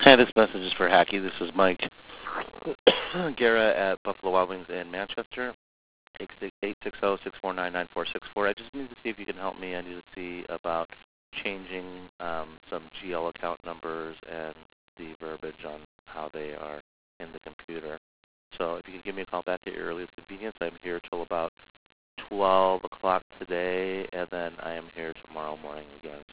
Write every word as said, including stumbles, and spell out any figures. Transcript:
Hi, this message is for Hacky. This is Mike Guerra at Buffalo Wild Wings in Manchester, eight six zero, six four nine, nine four six four. I just need to see if you can help me. I need to see about changing um, some G L account numbers and the verbiage on how they are in the computer. So if you can give me a call back at your earliest convenience, I'm here till about twelve o'clock today, and then I am here tomorrow morning again.